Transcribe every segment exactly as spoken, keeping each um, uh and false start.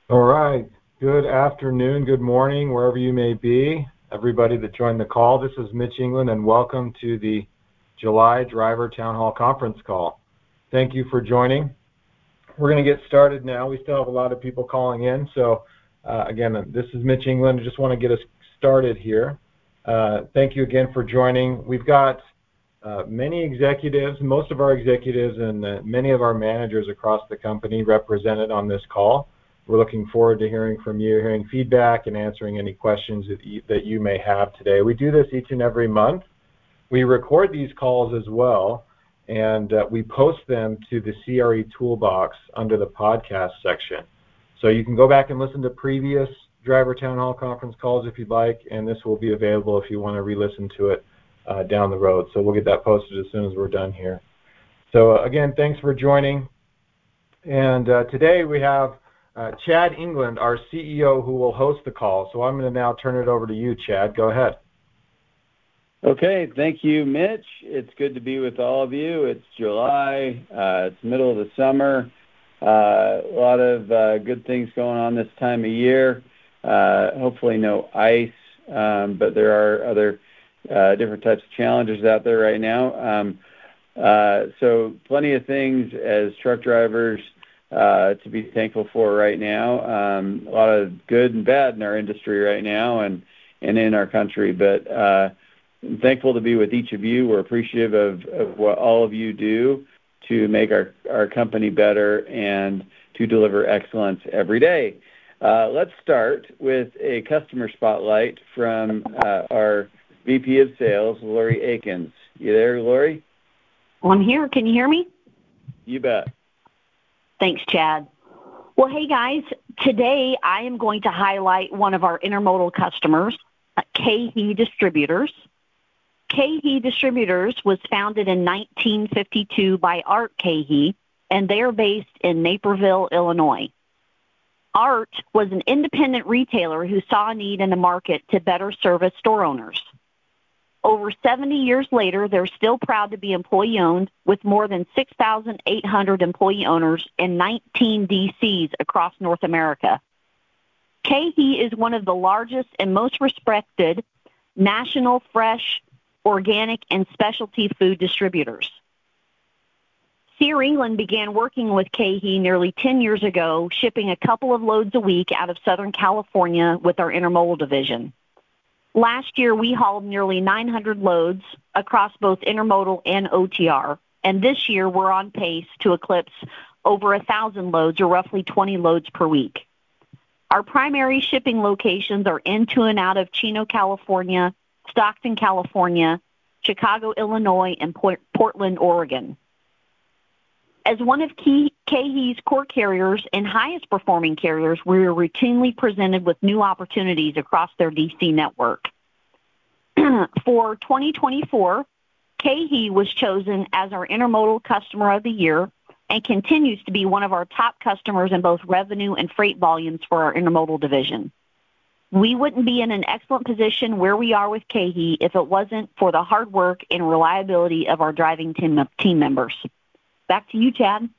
All right. Good afternoon, good morning, wherever you may be. Everybody that joined the call, this is Mitch England, and welcome to the July Driver Town Hall Conference Call. Thank you for joining. We're going to get started now. We still have a lot of people calling in, so uh, again, this is Mitch England. I just want to get us started here. Uh, thank you again for joining. We've got uh, many executives, most of our executives, and uh, many of our managers across the company represented on this call. We're looking forward to hearing from you, hearing feedback, and answering any questions that you, that you may have today. We do this each and every month. We record these calls as well, and uh, we post them to the C R E Toolbox under the podcast section. So you can go back and listen to previous Driver Town Hall conference calls if you'd like, and this will be available if you want to re-listen to it uh, down the road. So we'll get that posted as soon as we're done here. So uh, again, thanks for joining. And uh, today we have Uh, Chad England, our C E O, who will host the call. So I'm going to now turn it over to you, Chad. Go ahead. Okay, thank you, Mitch. It's good to be with all of you. It's July. Uh, it's middle of the summer. Uh, a lot of uh, good things going on this time of year. Uh, hopefully no ice, um, but there are other uh, different types of challenges out there right now. Um, uh, so plenty of things as truck drivers Uh, to be thankful for right now. Um, a lot of good and bad in our industry right now and, and in our country, but uh, I'm thankful to be with each of you. We're appreciative of, of what all of you do to make our, our company better and to deliver excellence every day. Uh, let's start with a customer spotlight from uh, our V P of Sales, Lori Akins. You there, Lori? I'm here. Can you hear me? You bet. Thanks, Chad. Well, hey, guys, today I am going to highlight one of our intermodal customers, KeHE Distributors. KeHE Distributors was founded in nineteen fifty-two by Art KeHE, and they're based in Naperville, Illinois. Art was an independent retailer who saw a need in the market to better service store owners. Over seventy years later, they're still proud to be employee-owned with more than six thousand eight hundred employee owners in nineteen D Cs across North America. KeHE is one of the largest and most respected national fresh, organic, and specialty food distributors. C R England began working with KeHE nearly ten years ago, shipping a couple of loads a week out of Southern California with our intermodal division. Last year, we hauled nearly nine hundred loads across both intermodal and O T R, and this year we're on pace to eclipse over one thousand loads, or roughly twenty loads per week. Our primary shipping locations are into and out of Chino, California, Stockton, California, Chicago, Illinois, and Portland, Oregon. As one of KeHE's core carriers and highest performing carriers, we are routinely presented with new opportunities across their D C network. For twenty twenty-four, KeHE was chosen as our Intermodal Customer of the Year and continues to be one of our top customers in both revenue and freight volumes for our intermodal division. We wouldn't be in an excellent position where we are with KeHE if it wasn't for the hard work and reliability of our driving team, team members. Back to you, Chad.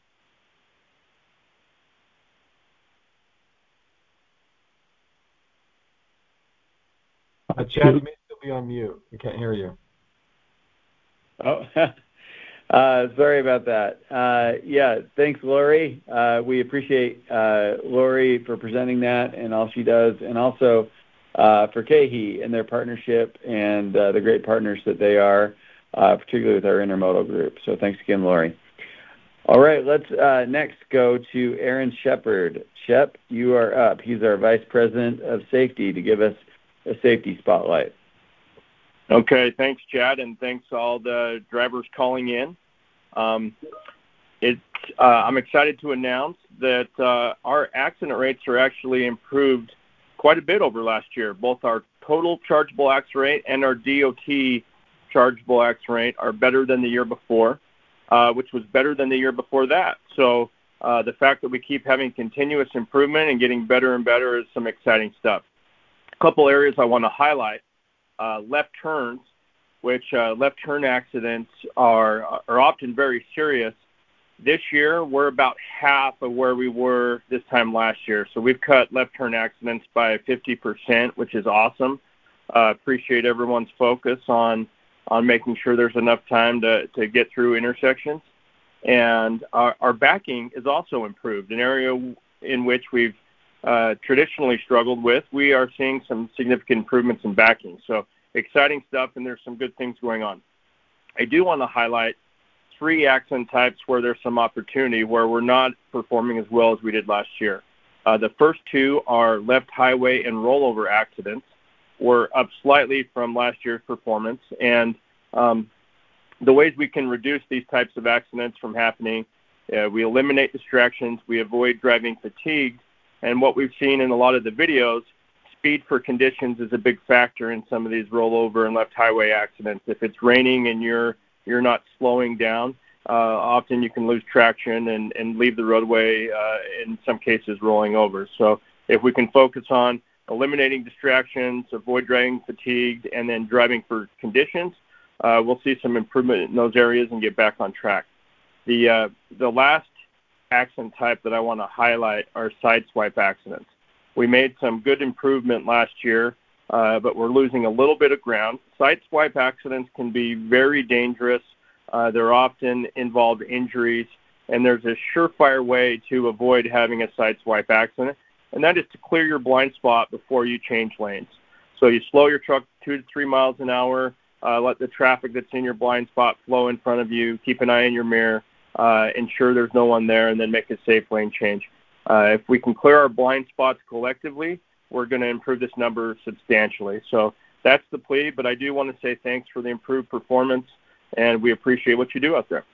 Uh, Chad, you may still be on mute. We can't hear you. Oh, uh, sorry about that. Uh, yeah, thanks, Lori. Uh, we appreciate uh, Lori for presenting that and all she does, and also uh, for KeHE and their partnership and uh, the great partners that they are, uh, particularly with our intermodal group. So thanks again, Lori. All right, let's uh, next go to Aaron Shepard. Shep, you are up. He's our Vice President of Safety to give us a safety spotlight. Okay, thanks, Chad, and thanks to all the drivers calling in. Um, it, uh, I'm excited to announce that uh, our accident rates are actually improved quite a bit over last year. Both our total chargeable accident rate and our D O T chargeable accident rate are better than the year before. Uh, which was better than the year before that. So uh, the fact that we keep having continuous improvement and getting better and better is some exciting stuff. A couple areas I want to highlight. Uh, left turns, which uh, left turn accidents are are often very serious, This year, we're about half of where we were this time last year. So we've cut left turn accidents by fifty percent, which is awesome. Uh, appreciate everyone's focus on on making sure there's enough time to, to get through intersections. And our, our backing is also improved, an area in which we've uh, traditionally struggled with. We are seeing some significant improvements in backing. So exciting stuff, and there's some good things going on. I do want to highlight three accident types where there's some opportunity where we're not performing as well as we did last year. Uh, the first two are left highway and rollover accidents. We're up slightly from last year's performance, and um, the ways we can reduce these types of accidents from happening, uh, we eliminate distractions, we avoid driving fatigue, and what we've seen in a lot of the videos, speed for conditions is a big factor in some of these rollover and left highway accidents. If it's raining and you're you're not slowing down, uh, often you can lose traction and, and leave the roadway, uh, in some cases rolling over. So if we can focus on eliminating distractions, avoid driving fatigued, and then driving for conditions, uh, we'll see some improvement in those areas and get back on track. The uh, the last accident type that I want to highlight are sideswipe accidents. We made some good improvement last year, uh, but we're losing a little bit of ground. Sideswipe accidents can be very dangerous. Uh, they're often involve injuries, and there's a surefire way to avoid having a sideswipe accident, and that is to clear your blind spot before you change lanes. So you slow your truck two to three miles an hour, uh, let the traffic that's in your blind spot flow in front of you, keep an eye in your mirror, uh, ensure there's no one there, and then make a safe lane change. Uh, if we can clear our blind spots collectively, we're going to improve this number substantially. So that's the plea, but I do want to say thanks for the improved performance, and we appreciate what you do out there.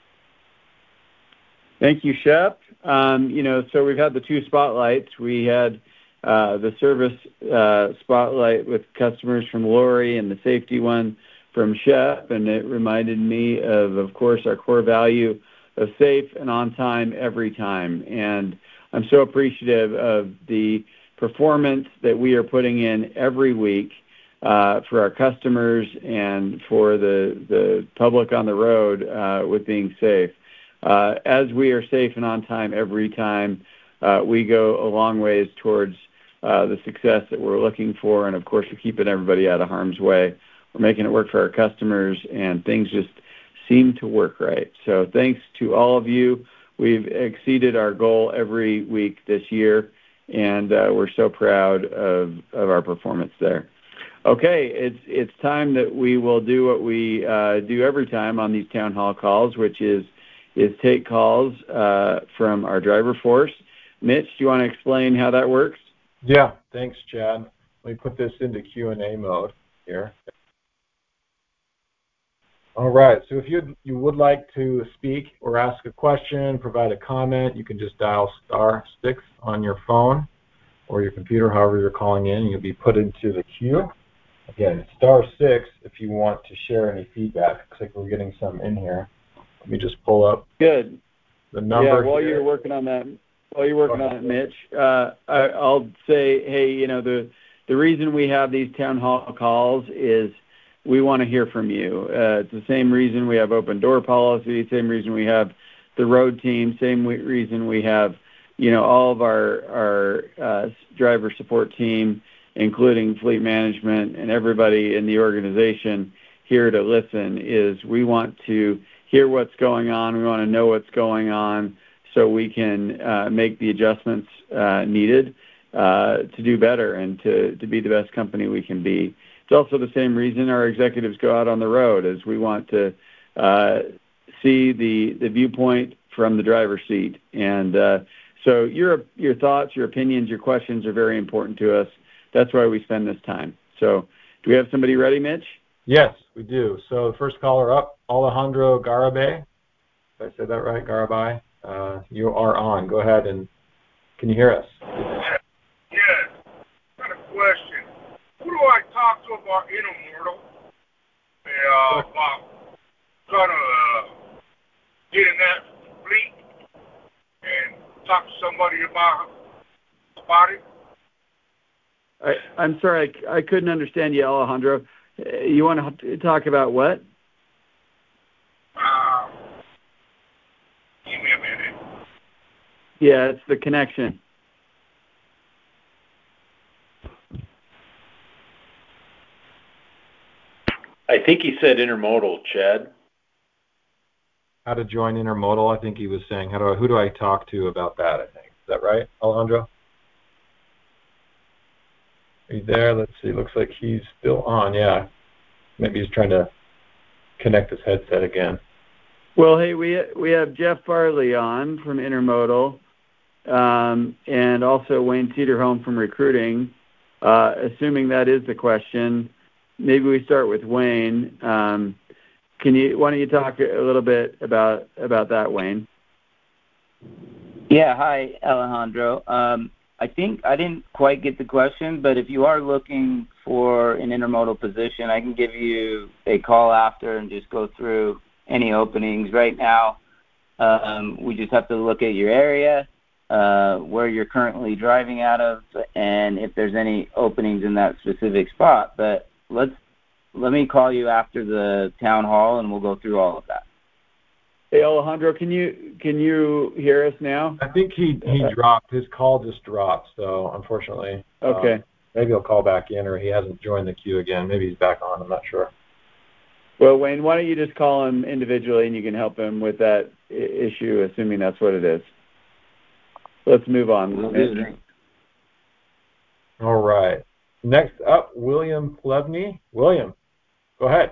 Thank you, Shep. Um, you know, so we've had the two spotlights. We had uh, the service uh, spotlight with customers from Lori and the safety one from Shep, and it reminded me of, of course, our core value of safe and on time every time. And I'm so appreciative of the performance that we are putting in every week uh, for our customers and for the, the public on the road uh, with being safe. Uh, as we are safe and on time every time, uh, we go a long ways towards uh, the success that we're looking for. And, of course, we're keeping everybody out of harm's way. We're making it work for our customers, and things just seem to work right. So thanks to all of you. We've exceeded our goal every week this year, and uh, we're so proud of, of our performance there. Okay, it's it's time that we will do what we uh, do every time on these town hall calls, which is is take calls uh, from our driver force. Mitch, do you want to explain how that works? Yeah, thanks, Chad. Let me put this into Q and A mode here. All right, so if you you would like to speak or ask a question, provide a comment, you can just dial star six on your phone or your computer, however you're calling in, and you'll be put into the queue. Again, star six if you want to share any feedback. Looks like we're getting some in here. Let me just pull up Good. the number. Yeah, while here. you're working on that, while you're working on it, Mitch, uh, I, I'll say, hey, you know, the the reason we have these town hall calls is we want to hear from you. Uh, it's the same reason we have open door policy, same reason we have the road team, same reason we have, you know, all of our our uh, driver support team, including fleet management and everybody in the organization here to listen. Is we want to hear what's going on. We want to know what's going on so we can uh, make the adjustments uh, needed uh, to do better and to, to be the best company we can be. It's also the same reason our executives go out on the road, is we want to uh, see the, the viewpoint from the driver's seat. And uh, so your your thoughts, your opinions, your questions are very important to us. That's why we spend this time. So do we have somebody ready, Mitch? Yes, we do. So the first caller up, Alejandro Garabay. Did I say that right, Garabay? Uh, you are on. Go ahead, and can you hear us? Yes. Yes. Got a question. Who do I talk to about Intermodal? Uh, about trying to uh, get in that fleet and talk to somebody about, about it? I, I'm sorry, I, I couldn't understand you, Alejandro. You want to talk about what? Uh, you Yeah, it's the connection. I think he said intermodal, Chad. How to join intermodal? I think he was saying, how do I, who do I talk to about that? I think is that right, Alejandro? Are you there? Let's see. Looks like he's still on. Yeah, maybe he's trying to connect his headset again. Well, hey, we we have Jeff Farley on from Intermodal, um, and also Wayne Cederholm from Recruiting. Uh, assuming that is the question, maybe we start with Wayne. Um, can you? Why don't you talk a little bit about about that, Wayne? Yeah. Hi, Alejandro. Um, I think I didn't quite get the question, but if you are looking for an intermodal position, I can give you a call after and just go through any openings. Right now, um, we just have to look at your area, uh, where you're currently driving out of, and if there's any openings in that specific spot. But let's let me call you after the town hall, and we'll go through all of that. Hey, Alejandro, can you can you hear us now? I think he he uh, dropped. His call just dropped, so unfortunately. Okay. Um, maybe he'll call back in, or he hasn't joined the queue again. Maybe he's back on. I'm not sure. Well, Wayne, why don't you just call him individually, and you can help him with that I- issue, assuming that's what it is. Let's move on. All right. Next up, William Plevny. William, go ahead.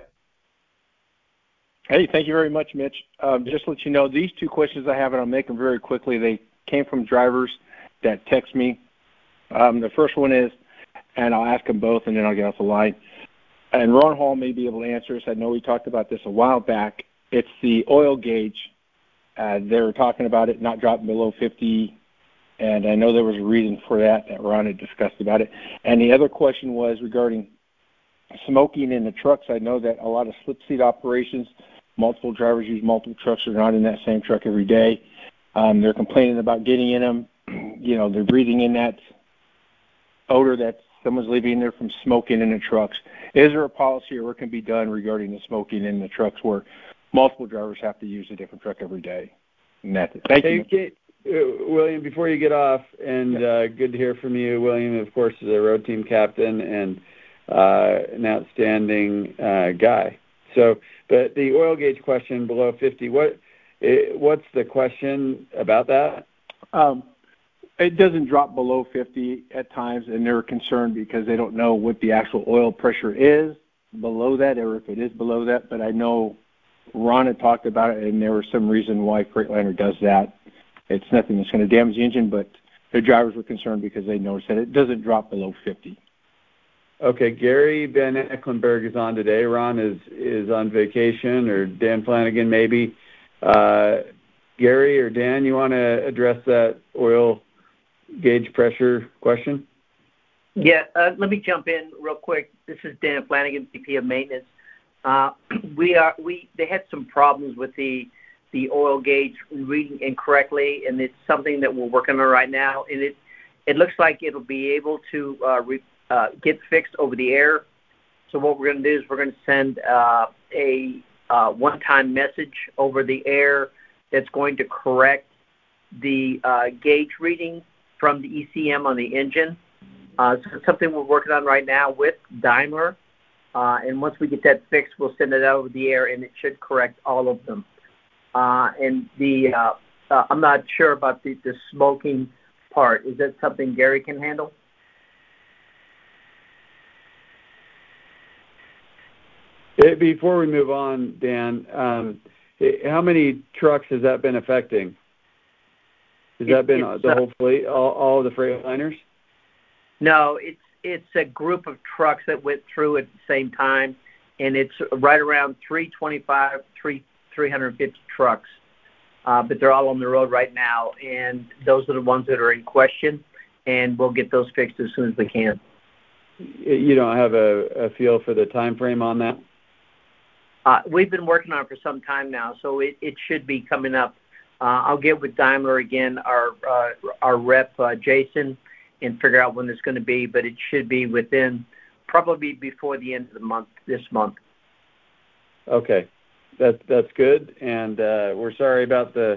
Hey, thank you very much, Mitch. Um, just to let you know, these two questions I have, and I'll make them very quickly. They came from drivers that text me. Um, the first one is, and I'll ask them both, and then I'll get off the line. And Ron Hall may be able to answer this. I know we talked about this a while back. It's the oil gauge. Uh, they were talking about it not dropping below fifty, and I know there was a reason for that that Ron had discussed about it. And the other question was regarding smoking in the trucks. I know that a lot of slip seat operations, multiple drivers use multiple trucks. They're not in that same truck every day. Um, they're complaining about getting in them. You know, they're breathing in that odor that someone's leaving in there from smoking in the trucks. Is there a policy or what can be done regarding the smoking in the trucks where multiple drivers have to use a different truck every day? And that's it. Thank hey, you. Kate, uh, William, before you get off, and yeah. uh, good to hear from you. William, of course, is a road team captain and uh, an outstanding uh, guy. So, but the oil gauge question below fifty, what what's the question about that? Um, it doesn't drop below fifty at times, and they're concerned because they don't know what the actual oil pressure is below that, or if it is below that. But I know Ron had talked about it, and there was some reason why Freightliner does that. It's nothing that's going to damage the engine, but the drivers were concerned because they noticed that it doesn't drop below fifty. Okay, Gary Van Ecklenberg is on today. Ron is is on vacation, or Dan Flanagan maybe. Uh, Gary or Dan, you want to address that oil gauge pressure question? Yeah, uh, let me jump in real quick. This is Dan Flanagan, V P of Maintenance. Uh, we are we they had some problems with the the oil gauge reading incorrectly, and it's something that we're working on right now. And it it looks like it'll be able to uh, re, uh, get fixed over the air. So what we're going to do is we're going to send uh, a uh, one-time message over the air that's going to correct the uh, gauge reading from the E C M on the engine. Uh, so it's something we're working on right now with Daimler. Uh, and once we get that fixed, we'll send it out over the air, and it should correct all of them. Uh, and the uh, uh, I'm not sure about the, the smoking part. Is that something Gary can handle? Before we move on, Dan, um, how many trucks has that been affecting? Has that been the whole fleet, all, all of the Freightliners? No, it's it's a group of trucks that went through at the same time, and it's right around three twenty-five, three three fifty trucks. Uh, but they're all on the road right now, and those are the ones that are in question, and we'll get those fixed as soon as we can. You don't have a, a feel for the time frame on that? Uh, we've been working on it for some time now, so it, it should be coming up. Uh, I'll get with Daimler again, our uh, our rep, uh, Jason, and figure out when it's going to be, but it should be within, probably before the end of the month, this month. Okay. That, that's good, and uh, we're sorry about the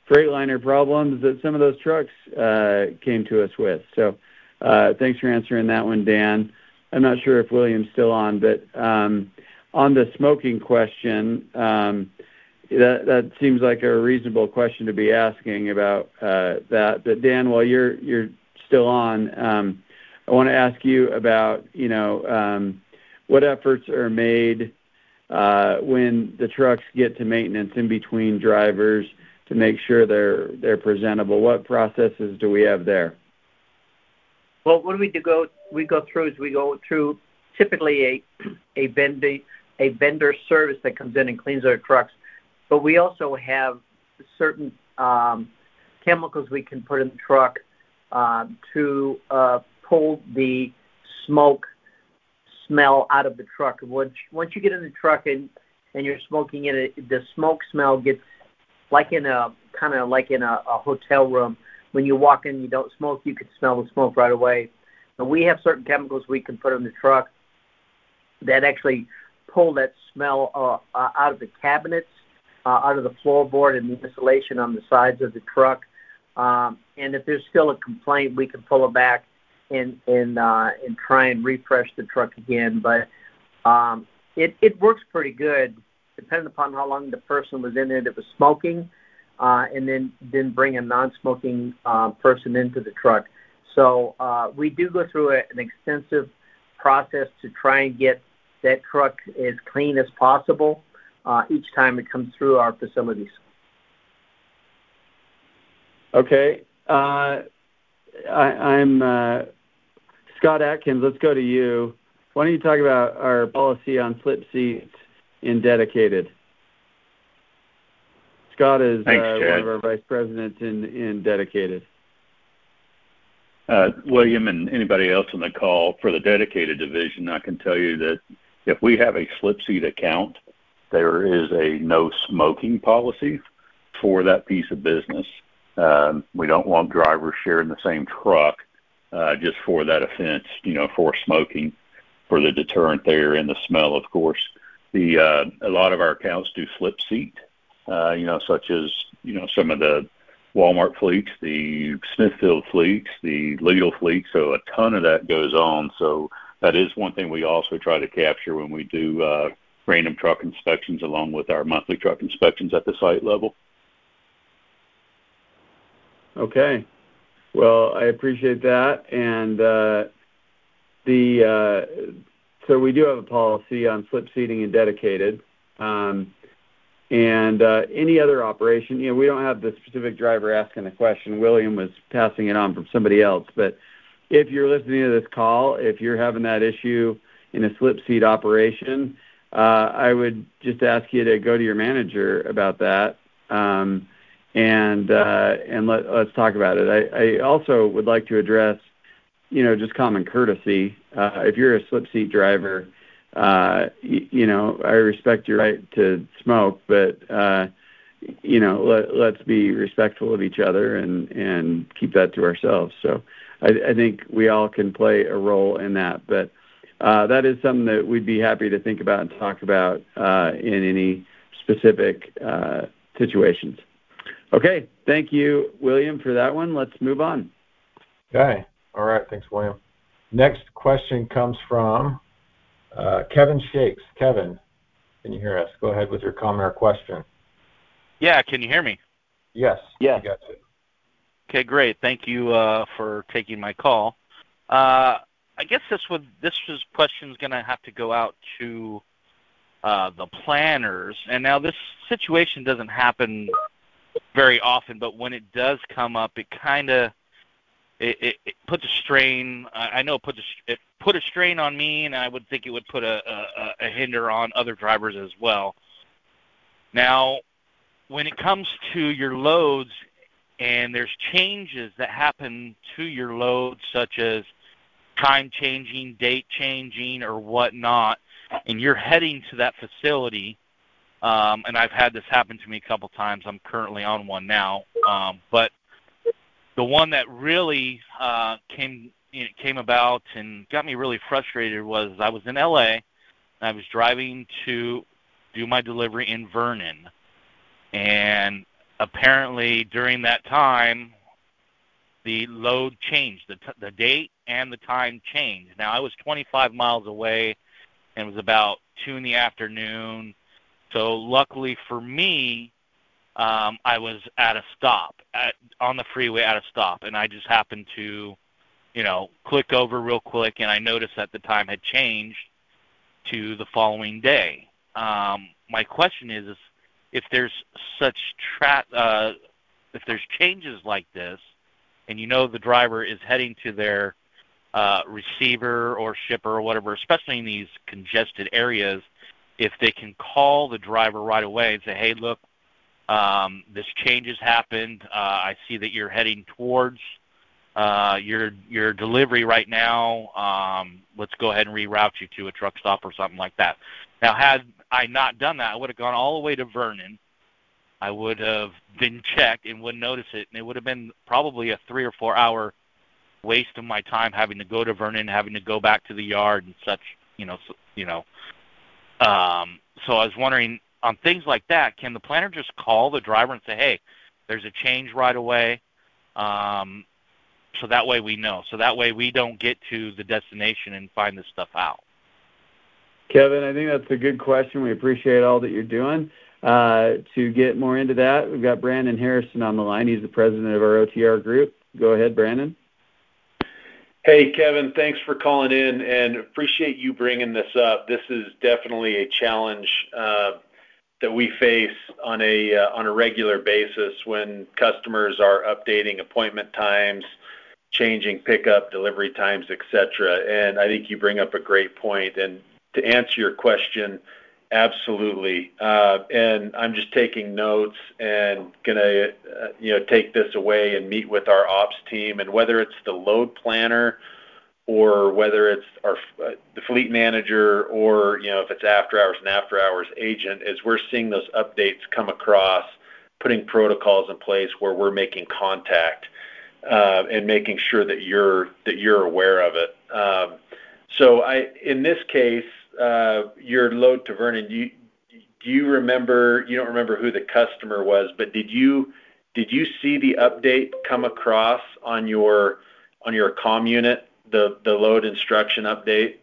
Freightliner problems that some of those trucks uh, came to us with. So uh, thanks for answering that one, Dan. I'm not sure if William's still on, but um, on the smoking question, um, that, that seems like a reasonable question to be asking about uh, that. But Dan, while you're you're still on, um, I want to ask you about, you know, um, what efforts are made uh, when the trucks get to maintenance in between drivers to make sure they're they're presentable. What processes do we have there? Well, what do we do? Go we go through is we go through typically a a vendor a vendor service that comes in and cleans our trucks, but we also have certain um, chemicals we can put in the truck uh, to uh, pull the smoke smell out of the truck. Once once you get in the truck and and you're smoking in it, the smoke smell gets like in a kind of like in a, a hotel room. When you walk in, you don't smoke, you can smell the smoke right away. And we have certain chemicals we can put in the truck that actually pull that smell uh, uh, out of the cabinets, uh, out of the floorboard and the insulation on the sides of the truck. Um, and if there's still a complaint, we can pull it back and and uh, and try and refresh the truck again. But um, it it works pretty good, depending upon how long the person was in there that was smoking. Uh, and then, then bring a non-smoking uh, person into the truck. So uh, we do go through a, an extensive process to try and get that truck as clean as possible uh, each time it comes through our facilities. Okay. Uh, I, I'm uh, Scott Atkins. Let's go to you. Why don't you talk about our policy on slip seats in dedicated? Scott is Thanks, uh, Chad. one of our vice presidents in, in dedicated. Uh, William and anybody else on the call, for the dedicated division, I can tell you that if we have a slip seat account, there is a no smoking policy for that piece of business. Um, we don't want drivers sharing the same truck uh, just for that offense, you know, for smoking, for the deterrent there and the smell, of course. The uh, a lot of our accounts do slip seat. Uh, you know, such as, you know, some of the Walmart fleets, the Smithfield fleets, the Lidl fleets. So a ton of that goes on. So that is one thing we also try to capture when we do uh, random truck inspections along with our monthly truck inspections at the site level. Okay. Well, I appreciate that. And uh, the uh, so we do have a policy on slip seating and dedicated. Um, And uh, any other operation, you know, we don't have the specific driver asking the question. William was passing it on from somebody else. But if you're listening to this call, if you're having that issue in a slip seat operation, uh, I would just ask you to go to your manager about that, um, and uh, and let, let's talk about it. I, I also would like to address, you know, just common courtesy. Uh, if you're a slip seat driver, Uh, you, you know, I respect your right to smoke, but, uh, you know, let, let's be respectful of each other and, and keep that to ourselves. So I, I think we all can play a role in that. But uh, that is something that we'd be happy to think about and talk about uh, in any specific uh, situations. Okay. Thank you, William, for that one. Let's move on. Okay. All right. Thanks, William. Next question comes from Uh, Kevin Shakes. Kevin, can you hear us? Go ahead with your comment or question. Yeah, can you hear me? Yes. Yes. You got it. Okay, great. Thank you uh, for taking my call. Uh, I guess this would this was question's going to have to go out to uh, the planners. And now this situation doesn't happen very often, but when it does come up, it kind of It, it, it puts a strain. I know it puts a, it put a strain on me, and I would think it would put a, a, a hinder on other drivers as well. Now, when it comes to your loads, and there's changes that happen to your loads, such as time changing, date changing, or whatnot, and you're heading to that facility, um, and I've had this happen to me a couple times. I'm currently on one now, um, but the one that really uh, came you know, came about and got me really frustrated was I was in L A, and I was driving to do my delivery in Vernon. And apparently during that time, the load changed. The, t- the date and the time changed. Now, I was twenty-five miles away, and it was about two in the afternoon. So luckily for me, um, I was at a stop, at, on the freeway at a stop, and I just happened to, you know, click over real quick, and I noticed that the time had changed to the following day. Um, my question is, is if there's such tra- uh, if there's changes like this, and you know the driver is heading to their uh, receiver or shipper or whatever, especially in these congested areas, if they can call the driver right away and say, hey, look, um, this change has happened. Uh, I see that you're heading towards uh, your your delivery right now. Um, let's go ahead and reroute you to a truck stop or something like that. Now, had I not done that, I would have gone all the way to Vernon. I would have been checked and wouldn't notice it, and it would have been probably a three or four hour waste of my time having to go to Vernon, having to go back to the yard and such, you know, so, you know. Um, so I was wondering, on things like that, can the planner just call the driver and say, hey, there's a change right away, um, so that way we know. So that way we don't get to the destination and find this stuff out. Kevin, I think that's a good question. We appreciate all that you're doing. Uh, to get more into that, we've got Brandon Harrison on the line. He's the president of our O T R group. Go ahead, Brandon. Hey, Kevin, thanks for calling in, and appreciate you bringing this up. This is definitely a challenge uh, that we face on a uh, on a regular basis when customers are updating appointment times, changing pickup, delivery times, et cetera. And I think you bring up a great point. And to answer your question, absolutely. Uh, and I'm just taking notes and gonna, uh, you know, take this away and meet with our ops team. And whether it's the load planner or whether it's our uh, the fleet manager or, you know, if it's after hours and after hours agent, as we're seeing those updates come across, putting protocols in place where we're making contact uh, and making sure that you're that you're aware of it. Um, so I, in this case, uh, your load to Vernon, do you, do you remember, you don't remember who the customer was, but did you, did you see the update come across on your, on your comm unit, the, the load instruction update?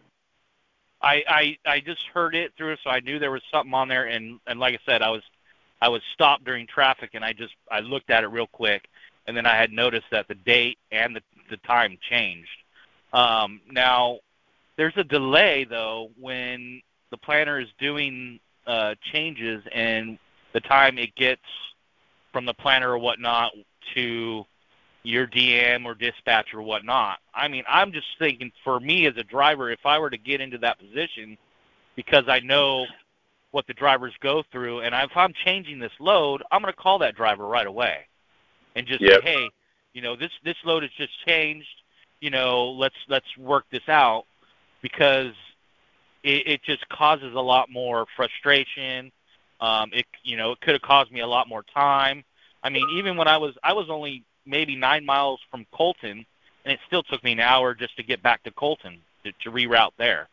I, I, I just heard it through, so I knew there was something on there. And, and like I said, I was, I was stopped during traffic, and I just, I looked at it real quick, and then I had noticed that the date and the, the time changed. Um, now, there's a delay, though, when the planner is doing uh, changes and the time it gets from the planner or whatnot to your D M or dispatch or whatnot. I mean, I'm just thinking, for me as a driver, if I were to get into that position, because I know what the drivers go through, and if I'm changing this load, I'm going to call that driver right away and just yep. say, hey, you know, this, this load has just changed. You know, let's let's work this out. Because it, it just causes a lot more frustration. Um, it you know it could have caused me a lot more time. I mean, even when I was I was only maybe nine miles from Colton, and it still took me an hour just to get back to Colton to, to reroute there.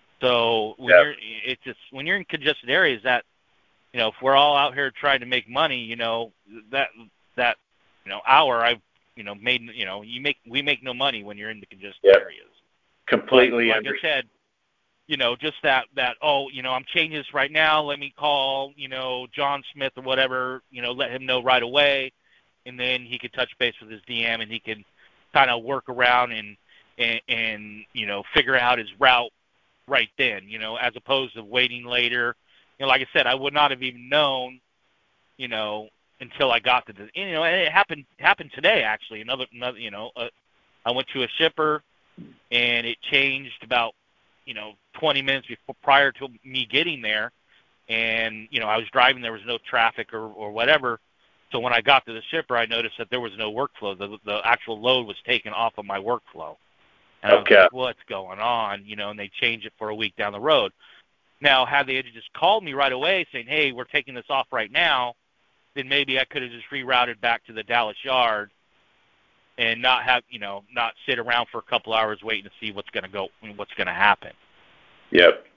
So when yep. you're it's just when you're in congested areas, that you know if we're all out here trying to make money, you know that that you know hour I've you know made you know you make we make no money when you're in the congested yep. areas. Completely like, like understand. I said, you know, just that, that, oh, you know, I'm changing this right now. Let me call, you know, John Smith or whatever, you know, let him know right away. And then he could touch base with his D M and he can kind of work around and, and, and, you know, figure out his route right then, you know, as opposed to waiting later. You know, like I said, I would not have even known, you know, until I got to the, you know, and it happened, happened today, actually. Another, another, you know, uh, I went to a shipper, and it changed about, you know, twenty minutes before prior to me getting there. And, you know, I was driving, there was no traffic or, or whatever. So when I got to the shipper, I noticed that there was no workflow. The, the actual load was taken off of my workflow. And okay. I was like, what's going on? You know, and they changed it for a week down the road. Now, had they just called me right away saying, hey, we're taking this off right now, then maybe I could have just rerouted back to the Dallas yard and not have, you know, not sit around for a couple hours waiting to see what's going to go, what's going to happen. Yep.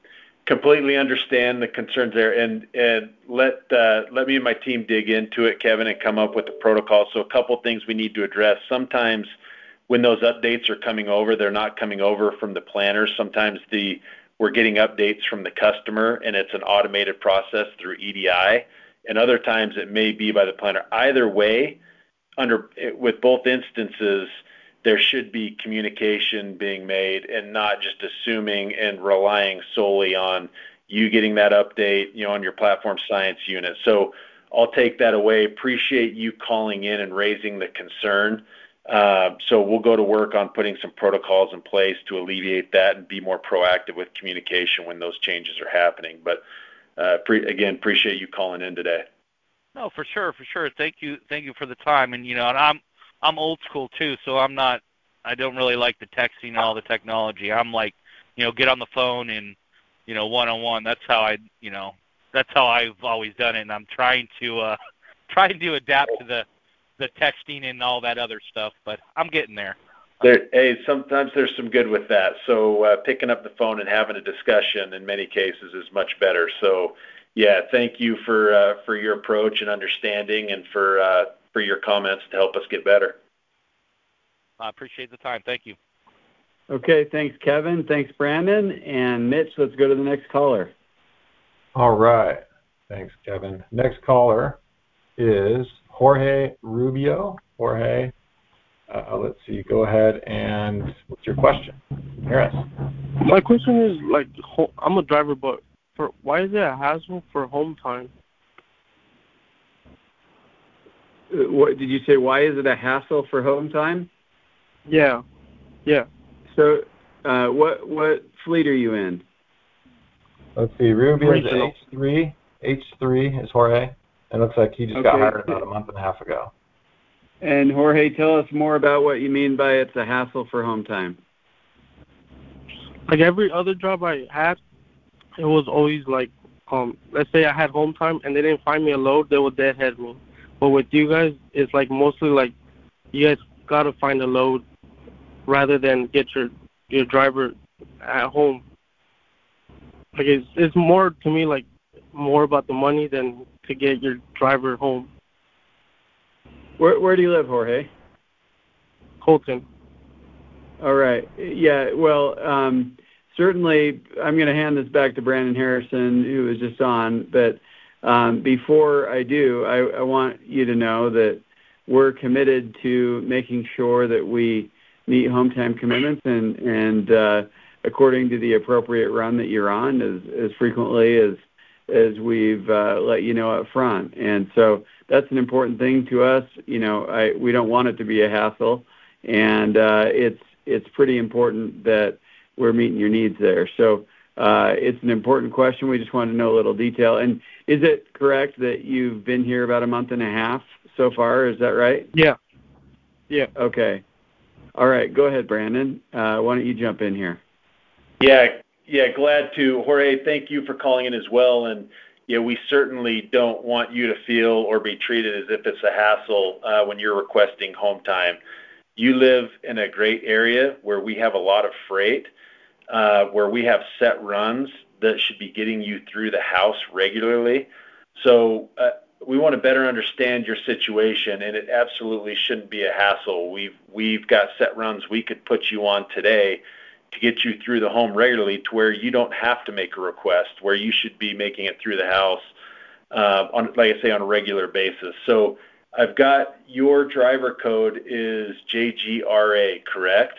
completely understand the concerns there, and and let uh, let me and my team dig into it, Kevin, and come up with a protocol. So a couple things we need to address. Sometimes when those updates are coming over, they're not coming over from the planners. Sometimes the we're getting updates from the customer, and it's an automated process through E D I. And other times it may be by the planner. Either way, under with both instances, there should be communication being made and not just assuming and relying solely on you getting that update, you know, on your platform science unit. So I'll take that away. Appreciate you calling in and raising the concern. Uh, so we'll go to work on putting some protocols in place to alleviate that and be more proactive with communication when those changes are happening. But uh, pre- again, appreciate you calling in today. No, for sure, for sure. Thank you, thank you for the time. And you know, and I'm I'm old school too, so I'm not. I don't really like the texting and all the technology. I'm like, you know, get on the phone and, you know, one on one. That's how I, you know, that's how I've always done it. And I'm trying to uh, trying to adapt to the the texting and all that other stuff, but I'm getting there. There, hey, sometimes there's some good with that. So uh, picking up the phone and having a discussion in many cases is much better. So, yeah, thank you for uh, for your approach and understanding, and for uh, for your comments to help us get better. I appreciate the time. Thank you. Okay, thanks, Kevin. Thanks, Brandon. And Mitch, let's go to the next caller. All right. Thanks, Kevin. Next caller is Jorge Rubio. Jorge, uh, let's see. Go ahead, and what's your question? Hear us. My question is, like, I'm a driver, but for why is it a hassle for home time? Uh, what did you say? Why is it a hassle for home time? Yeah, yeah. So, uh, what what fleet are you in? Let's see. Rubio's Regional. H three. H three is Jorge. It looks like he just got Okay. hired about a month and a half ago. And Jorge, tell us more about what you mean by it's a hassle for home time. Like every other job I had, it was always like, um, let's say I had home time and they didn't find me a load, they would deadhead me. But with you guys, it's like mostly like you guys gotta find a load rather than get your your driver at home. Like it's it's more to me like more about the money than to get your driver home. Where where do you live, Jorge? Colton. All right. Yeah. Well, um, certainly, I'm going to hand this back to Brandon Harrison, who was just on. But um, before I do, I, I want you to know that we're committed to making sure that we meet home time commitments and and uh, according to the appropriate run that you're on, as as frequently as as we've uh, let you know up front. And so that's an important thing to us. You know, I we don't want it to be a hassle, and uh, it's it's pretty important that we're meeting your needs there. So uh, it's an important question. We just want to know a little detail. And is it correct that you've been here about a month and a half so far? Is that right? Yeah. Yeah. Okay. All right. Go ahead, Brandon. Uh, why don't you jump in here? Yeah, yeah, glad to. Jorge, thank you for calling in as well. And yeah, we certainly don't want you to feel or be treated as if it's a hassle uh, when you're requesting home time. You live in a great area where we have a lot of freight, uh, where we have set runs that should be getting you through the house regularly. So uh, we want to better understand your situation, and it absolutely shouldn't be a hassle. We've we've got set runs we could put you on today to get you through the home regularly, to where you don't have to make a request, where you should be making it through the house, uh, on, like I say, on a regular basis. So I've got your driver code is J G R A, correct?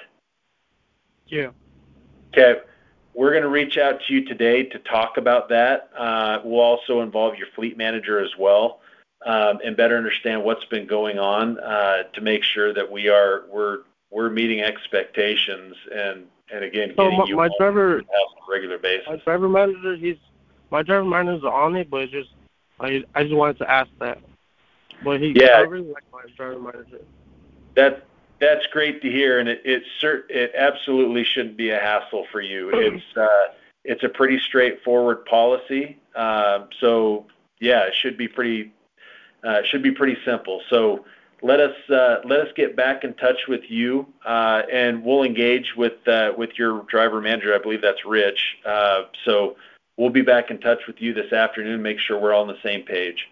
Yeah. Okay. We're going to reach out to you today to talk about that. Uh, we'll also involve your fleet manager as well, um, and better understand what's been going on uh, to make sure that we are we're we're meeting expectations and and again So getting my, you my driver on a regular basis. My driver manager, he's my driver manager's on it, but it's just I I just wanted to ask that. But he, Yeah. I really like my driver manager. That that's great to hear, and it it, cert, it absolutely shouldn't be a hassle for you. It's uh, it's a pretty straightforward policy, uh, so yeah, it should be pretty uh, should be pretty simple. So let us uh, let us get back in touch with you, uh, and we'll engage with uh, with your driver manager. I believe that's Rich. Uh, so we'll be back in touch with you this afternoon, make sure we're all on the same page.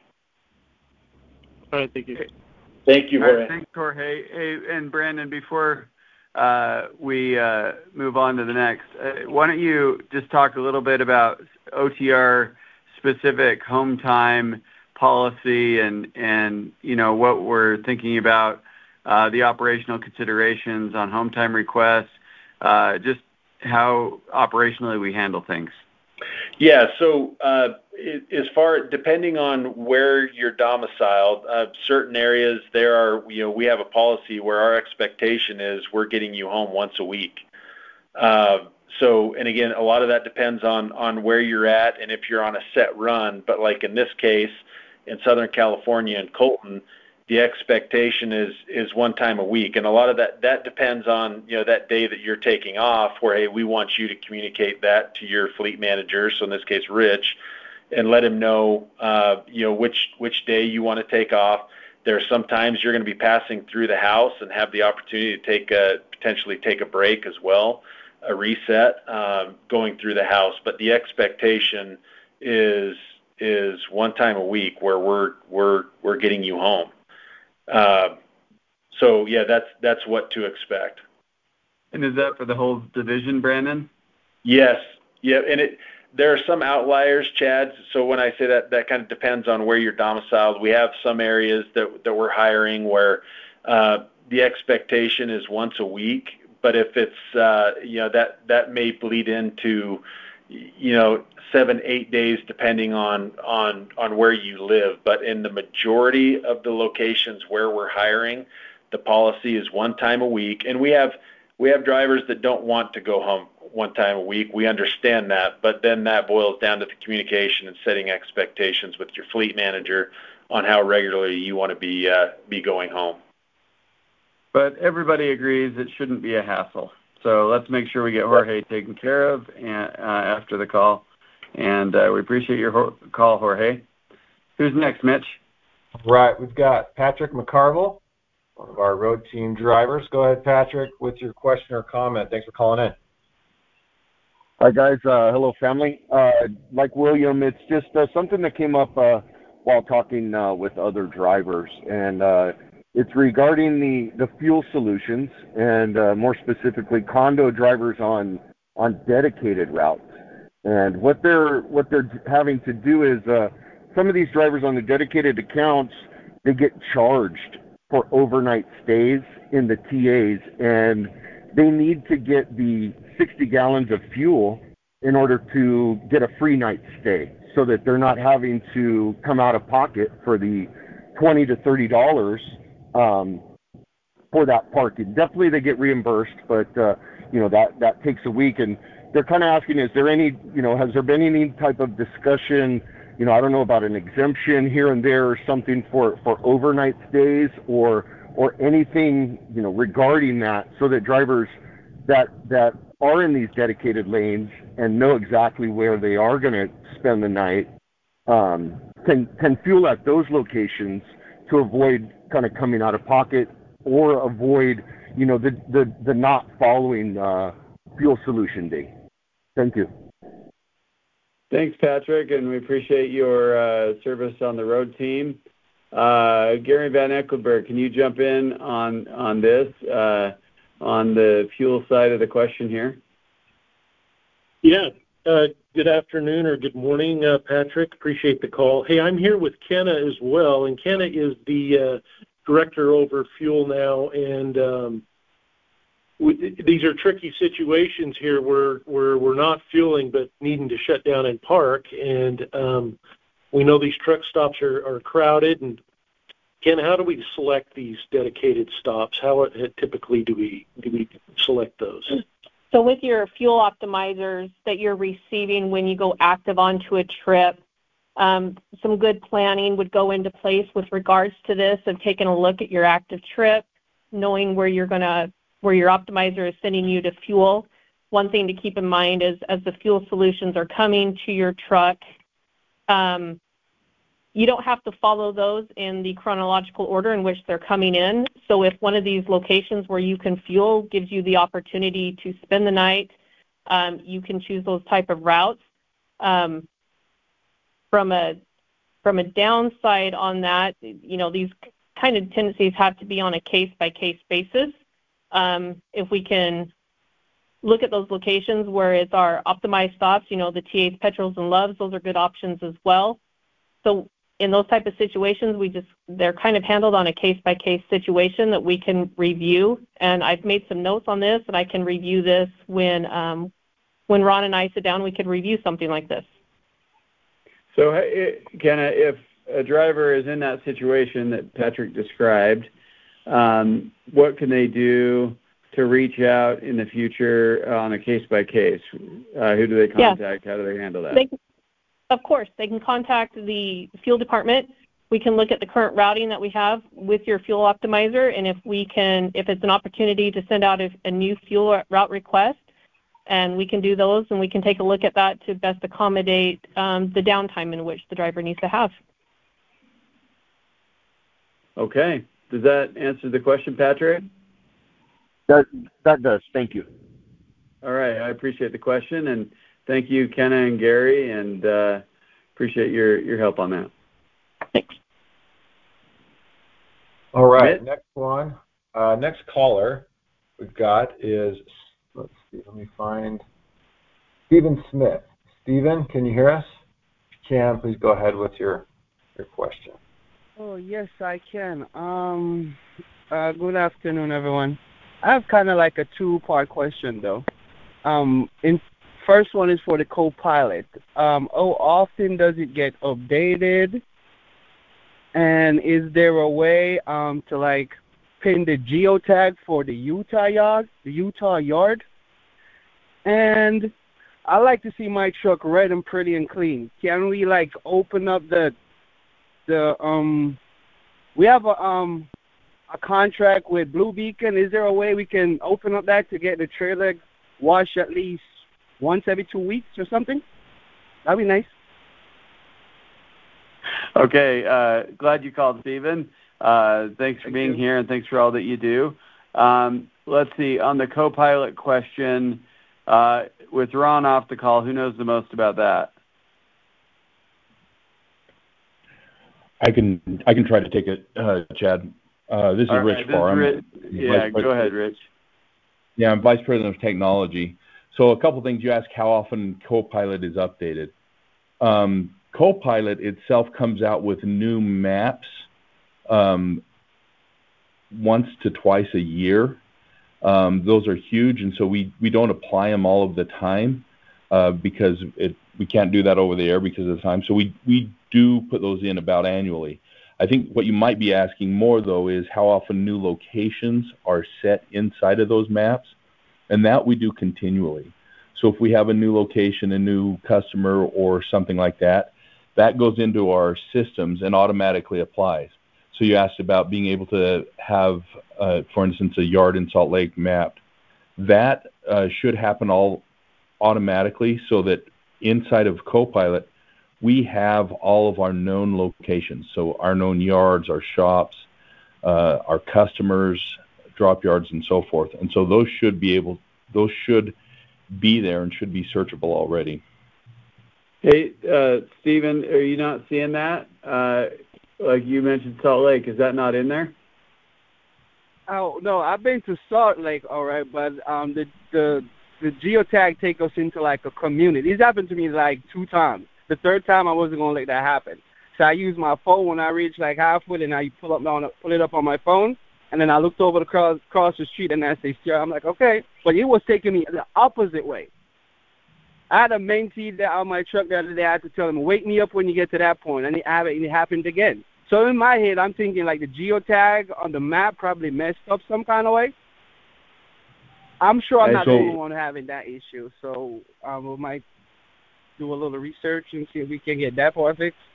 All right, thank you. Thank you, Jorge. Right, thanks, Jorge. Hey, and Brandon, before uh, we uh, move on to the next, uh, why don't you just talk a little bit about O T R-specific home time policy and, and you know, what we're thinking about, uh, the operational considerations on home time requests, uh, just how operationally we handle things. Yeah, so uh, it, as far, depending on where you're domiciled, uh, certain areas there are, you know, we have a policy where our expectation is we're getting you home once a week. Uh, so, and again, a lot of that depends on, on where you're at and if you're on a set run. But like in this case, in Southern California and Colton, the expectation is is one time a week, and a lot of that that depends on, you know, that day that you're taking off, where hey, we want you to communicate that to your fleet manager, so in this case Rich, and let him know uh, you know which which day you want to take off. There are some times you're going to be passing through the house and have the opportunity to take a potentially take a break as well, a reset um, going through the house, but the expectation is is one time a week where we're we're we're getting you home. Uh, so yeah, that's that's what to expect. And is that for the whole division, Brandon? Yes, yeah, and it there are some outliers, Chad. So when I say that, that kind of depends on where you're domiciled. We have some areas that that we're hiring where uh, the expectation is once a week, but if it's uh, you know that that may bleed into you know seven, eight days depending on, on, on where you live. But in the majority of the locations where we're hiring, the policy is one time a week. And we have, we have drivers that don't want to go home one time a week. We understand that, but then that boils down to the communication and setting expectations with your fleet manager on how regularly you want to be, uh, be going home. But everybody agrees it shouldn't be a hassle. So let's make sure we get Jorge taken care of and, uh, after the call. And uh, we appreciate your ho- call, Jorge. Who's next, Mitch? Right, we've got Patrick McCarville, one of our road team drivers. Go ahead, Patrick, with your question or comment. Thanks for calling in. Hi, guys. Uh, hello, family. Uh, like William, it's just uh, something that came up uh, while talking uh, with other drivers, and uh, it's regarding the, the fuel solutions, and uh, more specifically, condo drivers on on dedicated routes. And what they're what they're having to do is uh, some of these drivers on the dedicated accounts, they get charged for overnight stays in the T As, and they need to get the sixty gallons of fuel in order to get a free night stay, so that they're not having to come out of pocket for the twenty to thirty dollars um, for that parking. Definitely, they get reimbursed, but uh, you know that that takes a week. And they're kind of asking, is there any, you know, has there been any type of discussion, you know, I don't know, about an exemption here and there or something for, for overnight stays or or anything, you know, regarding that, so that drivers that that are in these dedicated lanes and know exactly where they are going to spend the night um, can can fuel at those locations to avoid kind of coming out of pocket or avoid, you know, the the, the not following uh, fuel solution day. Thank you. Thanks, Patrick, and we appreciate your uh, service on the road team. Uh, Gary Van Eckelberg, can you jump in on on this, uh, on the fuel side of the question here? Yeah. Uh, good afternoon or good morning, uh, Patrick. Appreciate the call. Hey, I'm here with Kenna as well, and Kenna is the uh, director over fuel now, and um, we, these are tricky situations here where, where we're not fueling but needing to shut down and park, and um, we know these truck stops are, are crowded. And Ken, how do we select these dedicated stops? How typically do we do we select those? So with your fuel optimizers that you're receiving when you go active onto a trip, um, some good planning would go into place with regards to this, of taking a look at your active trip, knowing where you're going to, where your optimizer is sending you to fuel. One thing to keep in mind is as the fuel solutions are coming to your truck, um, you don't have to follow those in the chronological order in which they're coming in. So if one of these locations where you can fuel gives you the opportunity to spend the night, um, you can choose those type of routes. Um, from a from a downside on that, you know, these kind of tendencies have to be on a case-by-case basis. Um, if we can look at those locations where it's our optimized stops, you know, the T A's, Petrels, and Loves, those are good options as well. So in those type of situations, we just, they're kind of handled on a case-by-case situation that we can review. And I've made some notes on this, and I can review this when um, when Ron and I sit down, we can review something like this. So, Kenna, if a driver is in that situation that Patrick described, um, what can they do to reach out in the future on a case-by-case? Uh, who do they contact? Yeah. How do they handle that? They, of course, they can contact the fuel department. We can look at the current routing that we have with your fuel optimizer, and if we can, if it's an opportunity to send out a, a new fuel route request, and we can do those, and we can take a look at that to best accommodate um, the downtime in which the driver needs to have. Okay. Does that answer the question, Patrick? That that does. Thank you. All right. I appreciate the question, and thank you, Kenna and Gary, and uh, appreciate your, your help on that. Thanks. All right. Mitt? Next one. Uh, next caller we've got is, let's see, let me find Stephen Smith. Stephen, can you hear us? If you can, please go ahead with your, your question. Oh, yes, I can. Um, uh, good afternoon, everyone. I have kind of like a two-part question, though. Um, in first one is for the co-pilot. Um, how often does it get updated? And is there a way um, to, like, pin the geotag for the Utah yard, the Utah yard? And I like to see my truck red and pretty and clean. Can we, like, open up the the um? We have a um a contract with Blue Beacon. Is there a way we can open up that to get the trailer washed at least once every two weeks or something? That'd be nice. Okay, uh, glad you called, Stephen. Uh, thanks for Thank being you. here, and thanks for all that you do. Um, let's see, on the co-pilot question, uh, with Ron off the call, who knows the most about that? I can I can try to take it, uh, Chad. Uh, this is all Rich right, Farr. Rich. Yeah, go ahead, Rich. Yeah, I'm Vice President of Technology. So a couple things. You asked how often Copilot is updated. Um, Copilot itself comes out with new maps um, once to twice a year. Um, those are huge, and so we, we don't apply them all of the time uh, because it, we can't do that over the air because of the time. So we, we do put those in about annually. I think what you might be asking more, though, is how often new locations are set inside of those maps, and that we do continually. So if we have a new location, a new customer, or something like that, that goes into our systems and automatically applies. So you asked about being able to have, uh, for instance, a yard in Salt Lake mapped. That uh, should happen all automatically so that inside of Copilot, we have all of our known locations. So our known yards, our shops, uh, our customers, drop yards, and so forth. And so those should be able, those should be there and should be searchable already. Hey, uh, Stephen, are you not seeing that? Uh, like you mentioned Salt Lake, is that not in there? Oh, no, I've been to Salt Lake, all right, but um, the, the the geotag take us into, like, a community. This happened to me, like, two times. The third time, I wasn't going to let that happen. So I used my phone when I reached, like, halfway, and I pull, up on, pull it up on my phone, and then I looked over the cross, across the street, and I say, "Sure." I'm like, okay. But it was taking me the opposite way. I had a Mentee that on my truck the other day. I had to tell him, wake me up when you get to that point. And it, and it happened again. So in my head, I'm thinking like the geotag on the map probably messed up some kind of way. I'm sure I'm not so, the only one having that issue. So um, we might do a little research and see if we can get that part fixed.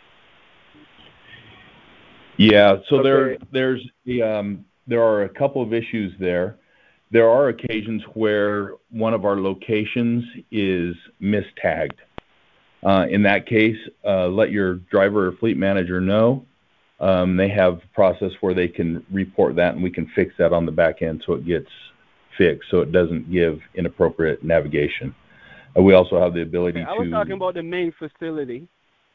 Yeah, so okay. there there's the, um, there are a couple of issues there. There are occasions where one of our locations is mistagged. Uh, in that case, uh, let your driver or fleet manager know. Um, they have a process where they can report that, and we can fix that on the back end so it gets fixed, so it doesn't give inappropriate navigation. Uh, we also have the ability I was to. talking about the main facility.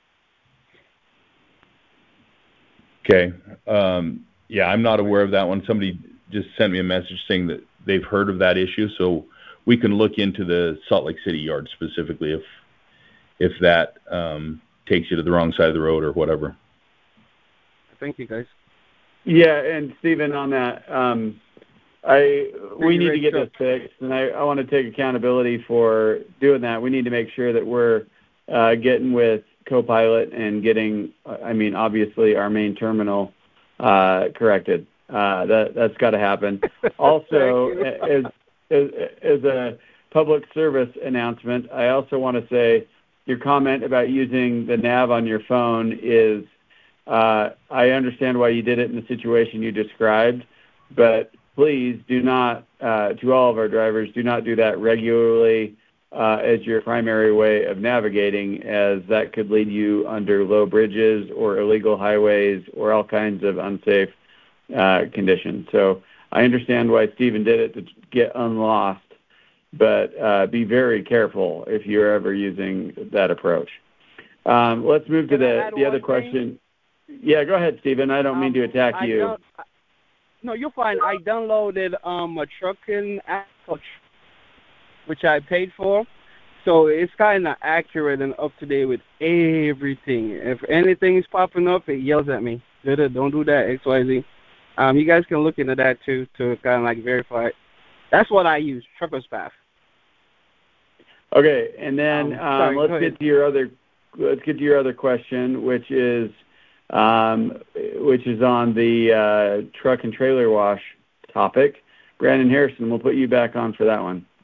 Okay. Um, yeah, I'm not aware of that one. Somebody just sent me a message saying that they've heard of that issue, so we can look into the Salt Lake City yard specifically if if that um, takes you to the wrong side of the road or whatever. Thank you, guys. Yeah, and Stephen, on that, um, I we need to get this fixed, and I, I want to take accountability for doing that. We need to make sure that we're uh, getting with Copilot and getting, I mean, obviously our main terminal uh, corrected. Uh, that that's got to happen. Also, as, as as a public service announcement, I also want to say your comment about using the nav on your phone is. Uh, I understand why you did it in the situation you described, but please do not, uh, to all of our drivers, do not do that regularly uh, as your primary way of navigating, as that could lead you under low bridges or illegal highways or all kinds of unsafe uh, conditions. So I understand why Stephen did it to get unlost, but uh, be very careful if you're ever using that approach. Um, let's move to the, the other question. Yeah, go ahead, Stephen. I don't um, mean to attack I you. No, you're fine. I downloaded um, a trucking app, which I paid for, so it's kind of accurate and up to date with everything. If anything is popping up, it yells at me. Don't do that, X Y Z. Um, you guys can look into that too to kind of like verify it. That's what I use, Trucker's Path. Okay, and then um, sorry, um, let's get to your other. Let's get to your other question, which is. Um, which is on the uh, truck and trailer wash topic. Brandon Harrison, we'll put you back on for that one.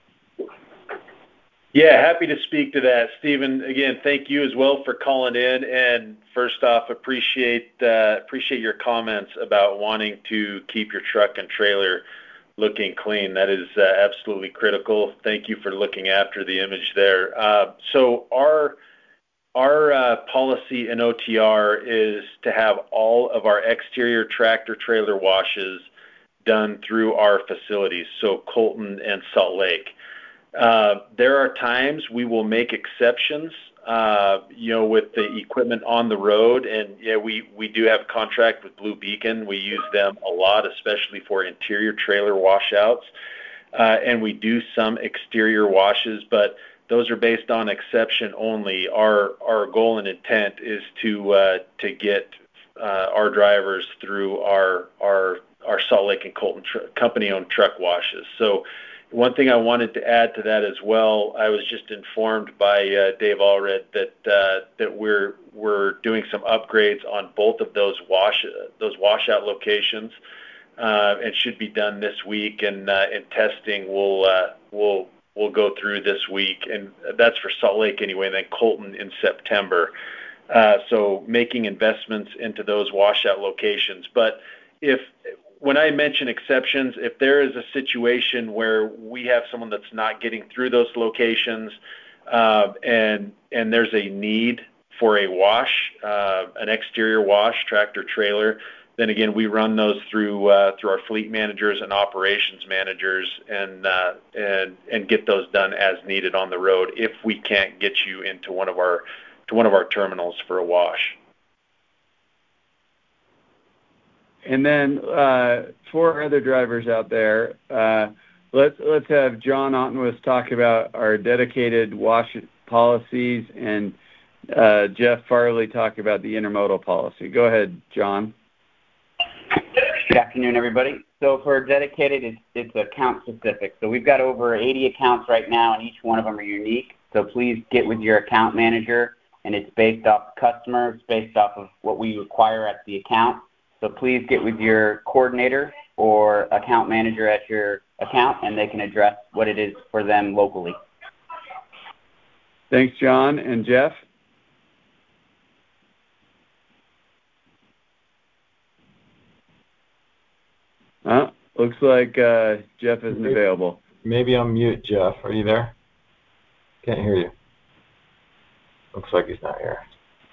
Yeah, happy to speak to that. Stephen, again, thank you as well for calling in. And first off, appreciate uh, appreciate your comments about wanting to keep your truck and trailer looking clean. That is uh, absolutely critical. Thank you for looking after the image there. Uh, so our Our uh, policy in O T R is to have all of our exterior tractor trailer washes done through our facilities, so Colton and Salt Lake. Uh, there are times we will make exceptions, uh, you know, with the equipment on the road, and yeah, we, we do have a contract with Blue Beacon. We use them a lot, especially for interior trailer washouts, uh, and we do some exterior washes, but those are based on exception only. Our our goal and intent is to uh, to get uh, our drivers through our our our Salt Lake and Colton tr- company-owned truck washes. So, one thing I wanted to add to that as well, I was just informed by uh, Dave Allred that uh, that we're we're doing some upgrades on both of those wash those washout locations, uh, and should be done this week. And uh, and testing will uh, will. will go through this week, and that's for Salt Lake anyway, and then Colton in September. Uh, so making investments into those washout locations. But if, when I mention exceptions, if there is a situation where we have someone that's not getting through those locations, uh, and and there's a need for a wash, uh, an exterior wash, tractor trailer, then again, we run those through uh, through our fleet managers and operations managers, and uh, and and get those done as needed on the road if we can't get you into one of our to one of our terminals for a wash. And then uh, for other drivers out there, uh, let's let's have John Ottenwith talk about our dedicated wash policies, and uh, Jeff Farley talk about the intermodal policy. Go ahead, John. Good afternoon, everybody. So for dedicated, it's, it's account specific. So we've got over eighty accounts right now, and each one of them are unique. So please get with your account manager, and it's based off the customer. It's based off of what we require at the account. So please get with your coordinator or account manager at your account, and they can address what it is for them locally. Thanks, John. And Jeff? Uh, looks like uh, Jeff isn't maybe, available. Maybe I'm mute, Jeff. Are you there? Can't hear you. Looks like he's not here.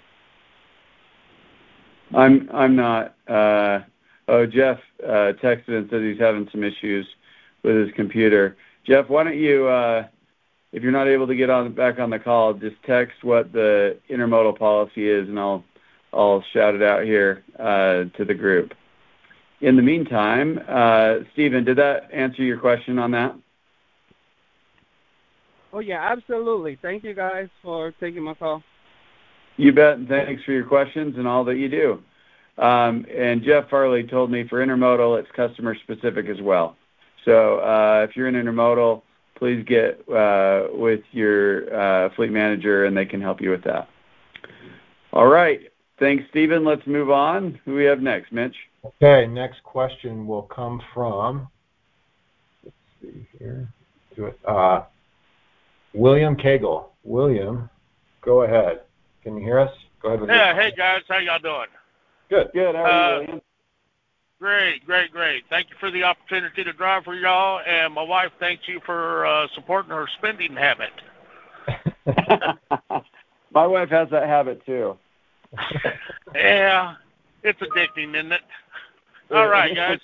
I'm I'm not. Uh, oh, Jeff uh, texted and said he's having some issues with his computer. Jeff, why don't you uh, if you're not able to get on back on the call, just text what the intermodal policy is, and I'll I'll shout it out here uh, to the group. In the meantime, uh, Stephen, did that answer your question on that? Oh, yeah, absolutely. Thank you guys for taking my call. You bet, and thanks for your questions and all that you do. Um, and Jeff Farley told me for intermodal, it's customer specific as well. So uh, if you're in intermodal, please get uh, with your uh, fleet manager, and they can help you with that. All right. Thanks, Stephen. Let's move on. Who do we have next, Mitch? Okay, next question will come from, let's see here, do it, uh, William Cagle. William, go ahead. Can you hear us? Go ahead with Yeah, your hey guys, how y'all doing? Good. Good. How are Uh, you, William? Great, great, great. Thank you for the opportunity to drive for y'all, and my wife thanks you for uh, supporting her spending habit. My wife has that habit too. Yeah, it's addicting, isn't it? All right, guys.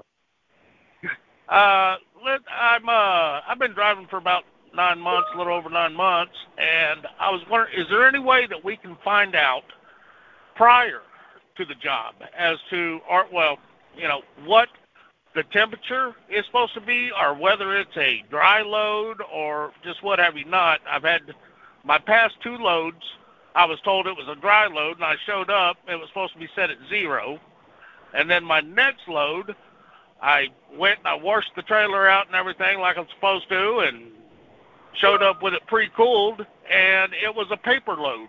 Uh, let, I'm uh, I've been driving for about nine months, a little over nine months, and I was wondering, is there any way that we can find out prior to the job as to, or well, you know, what the temperature is supposed to be, or whether it's a dry load or just what have you not? I've had my past two loads, I was told it was a dry load, and I showed up, it was supposed to be set at zero. And then my next load, I went and I washed the trailer out and everything like I'm supposed to, and showed up with it pre-cooled, and it was a paper load.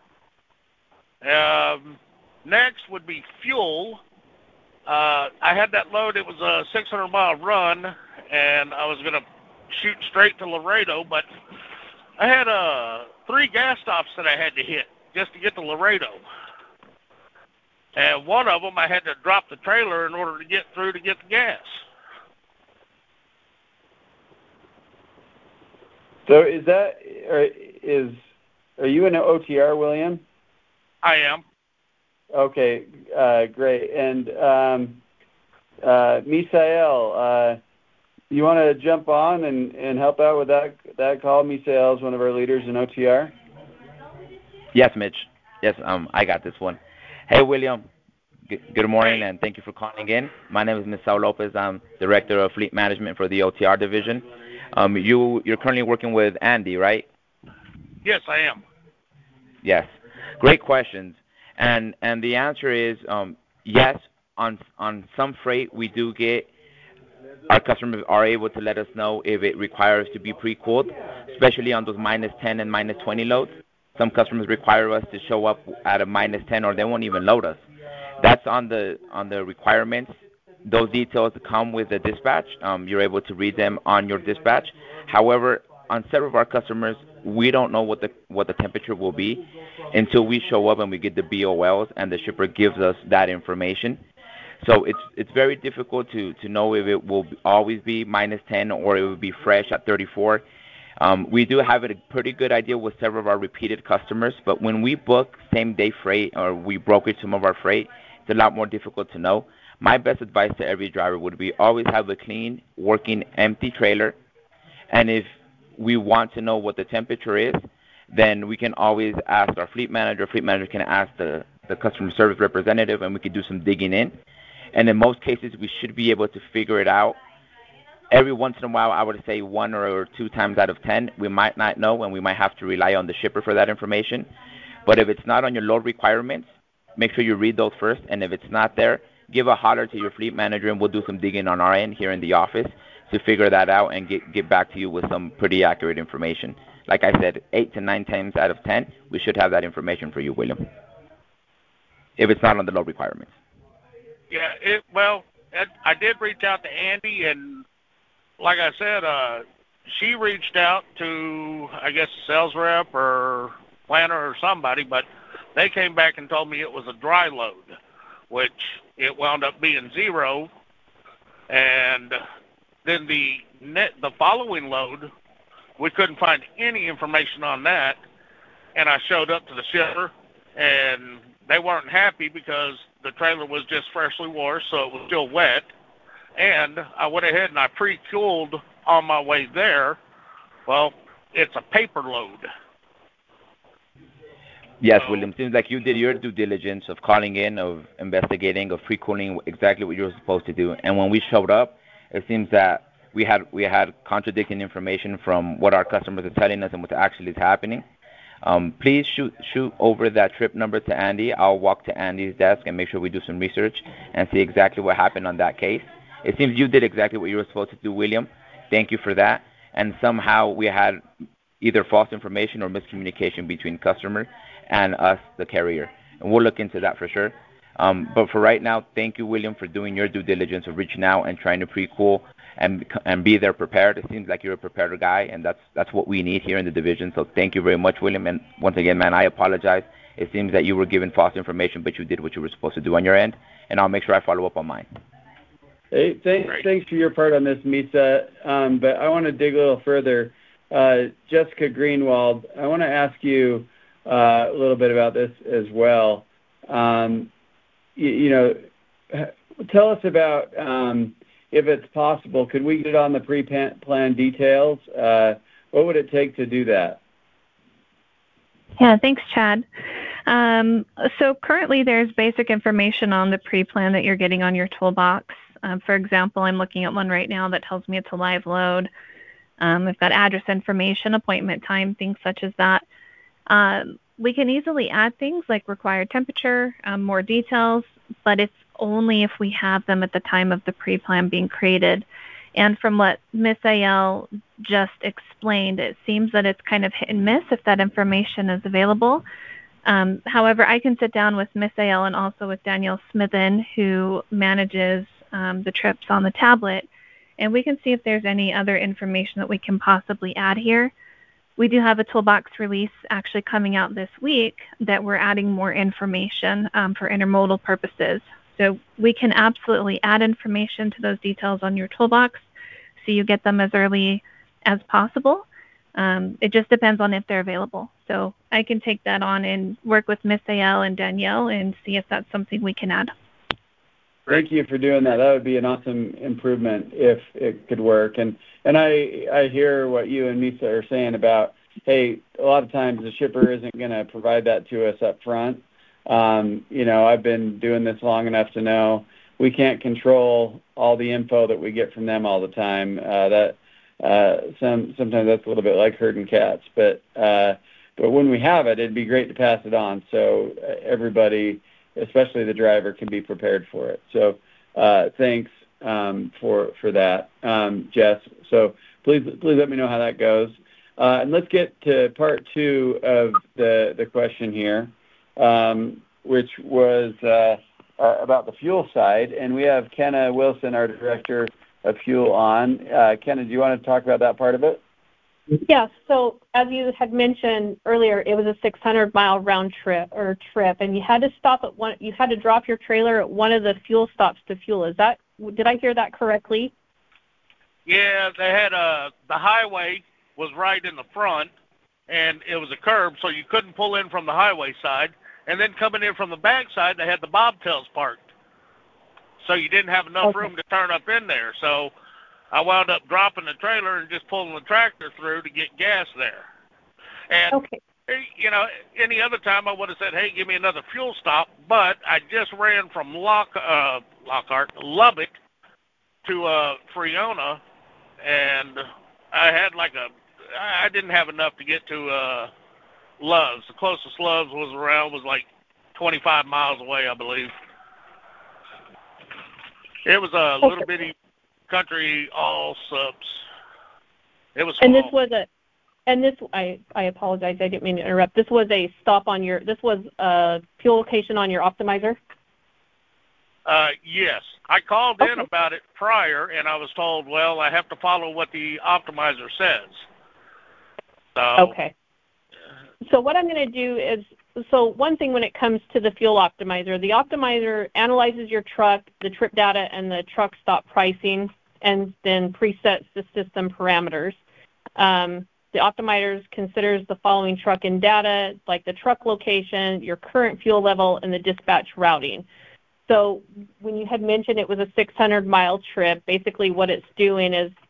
Um, next would be fuel. Uh, I had that load, it was a six hundred mile run, and I was going to shoot straight to Laredo, but I had uh, three gas stops that I had to hit just to get to Laredo. And one of them, I had to drop the trailer in order to get through to get the gas. So is that, or is, are you in an O T R, William? I am. Okay, uh, great. And um, uh, Misael, uh, you want to jump on and, and help out with that that call? Misael is one of our leaders in O T R. Yes, Mitch. Yes, um, I got this one. Hey, William. G- good morning, and thank you for calling in. My name is Misael Lopez. I'm Director of Fleet Management for the O T R division. Um, you, you're currently working with Andy, right? Yes, I am. Yes. Great questions. And and the answer is um, yes, on on some freight we do get, our customers are able to let us know if it requires to be pre-cooled, especially on those minus ten and minus twenty loads. Some customers require us to show up at a minus ten, or they won't even load us. That's on the on the requirements. Those details come with the dispatch. Um, you're able to read them on your dispatch. However, on several of our customers, we don't know what the what the temperature will be until we show up and we get the B O Ls and the shipper gives us that information. So it's it's very difficult to, to know if it will always be minus ten or it will be fresh at thirty-four. Um, we do have a pretty good idea with several of our repeated customers, but when we book same-day freight or we brokerage some of our freight, it's a lot more difficult to know. My best advice to every driver would be always have a clean, working, empty trailer. And if we want to know what the temperature is, then we can always ask our fleet manager. Fleet manager can ask the, the customer service representative, and we can do some digging in. And in most cases, we should be able to figure it out. Every once in a while, I would say one or two times out of ten, we might not know, and we might have to rely on the shipper for that information. But if it's not on your load requirements, make sure you read those first. And if it's not there, give a holler to your fleet manager, and we'll do some digging on our end here in the office to figure that out and get, get back to you with some pretty accurate information. Like I said, eight to nine times out of ten, we should have that information for you, William, if it's not on the load requirements. Yeah, it, well, it, I did reach out to Andy, and like I said, uh, she reached out to, I guess, a sales rep or planner or somebody, but they came back and told me it was a dry load, which it wound up being zero. And then the net, the following load, we couldn't find any information on that. And I showed up to the shipper, and they weren't happy because the trailer was just freshly washed, so it was still wet. And I went ahead and I pre-cooled on my way there. Well, it's a paper load. Yes, William. Seems like you did your due diligence of calling in, of investigating, of pre-cooling exactly what you were supposed to do. And when we showed up, it seems that we had we had contradicting information from what our customers are telling us and what actually is happening. Um, please shoot shoot over that trip number to Andy. I'll walk to Andy's desk and make sure we do some research and see exactly what happened on that case. It seems you did exactly what you were supposed to do, William. Thank you for that. And somehow we had either false information or miscommunication between customer and us, the carrier. And we'll look into that for sure. Um, but for right now, thank you, William, for doing your due diligence of reaching out and trying to pre-cool and and be there prepared. It seems like you're a prepared guy, and that's that's what we need here in the division. So thank you very much, William. And once again, man, I apologize. It seems that you were given false information, but you did what you were supposed to do on your end, and I'll make sure I follow up on mine. Hey, thanks, thanks for your part on this, Misa. Um, but I want to dig a little further. Uh, Jessica Greenwald, I want to ask you uh, a little bit about this as well. Um, you, you know, tell us about, um, if it's possible, could we get on the pre-plan details? Uh, what would it take to do that? Yeah, thanks, Chad. Um, so currently there's basic information on the pre-plan that you're getting on your toolbox. Um, for example, I'm looking at one right now that tells me it's a live load. Um, I've got address information, appointment time, things such as that. Um, we can easily add things like required temperature, um, more details, but it's only if we have them at the time of the pre-plan being created. And from what Miss Ayel just explained, it seems that it's kind of hit and miss if that information is available. Um, however, I can sit down with Miss Ayel and also with Danielle Smithen, who manages um, the trips on the tablet, and we can see if there's any other information that we can possibly add here. We do have a toolbox release actually coming out this week that we're adding more information um, for intermodal purposes. So we can absolutely add information to those details on your toolbox so you get them as early as possible. Um, it just depends on if they're available. So I can take that on and work with Miss Ayel and Danielle and see if that's something we can add. Thank you for doing that. That would be an awesome improvement if it could work. And and I I hear what you and Misa are saying about, hey, a lot of times the shipper isn't going to provide that to us up front. Um, you know, I've been doing this long enough to know we can't control all the info that we get from them all the time. Uh, that uh, some sometimes that's a little bit like herding cats, but uh, but when we have it, it'd be great to pass it on so everybody, especially the driver, can be prepared for it. So uh, thanks um, for for that, um, Jess. So please please let me know how that goes. Uh, and let's get to part two of the the question here. Um, which was uh, uh, about the fuel side. And we have Kenna Wilson, our Director of Fuel, on. Uh, Kenna, do you want to talk about that part of it? Yes. So as you had mentioned earlier, it was a six hundred mile round trip or trip, and you had to stop at one. You had to drop your trailer at one of the fuel stops to fuel. Is that? Did I hear that correctly? Yeah, they had a the highway was right in the front, and it was a curb, so you couldn't pull in from the highway side. And then coming in from the back side, they had the bobtails parked. So you didn't have enough Okay. room to turn up in there. So I wound up dropping the trailer and just pulling the tractor through to get gas there. And, okay. you know, any other time I would have said, hey, give me another fuel stop. But I just ran from Lock, uh, Lockhart, Lubbock to uh, Friona, and I had like a, I didn't have enough to get to uh, Love's. The closest Love's was around was like twenty-five miles away, I believe. It was a Okay. little bitty country all subs. It was And small. this was a, and this I I apologize, I didn't mean to interrupt. This was a stop on your. This was a fuel location on your optimizer. Uh, yes, I called Okay. in about it prior, and I was told, well, I have to follow what the optimizer says. So, Okay. So what I'm going to do is, so one thing when it comes to the fuel optimizer, the optimizer analyzes your truck, the trip data, and the truck stop pricing, and then presets the system parameters. Um, the optimizer considers the following truck and data, like the truck location, your current fuel level, and the dispatch routing. So when you had mentioned it was a six hundred mile trip, basically what it's doing is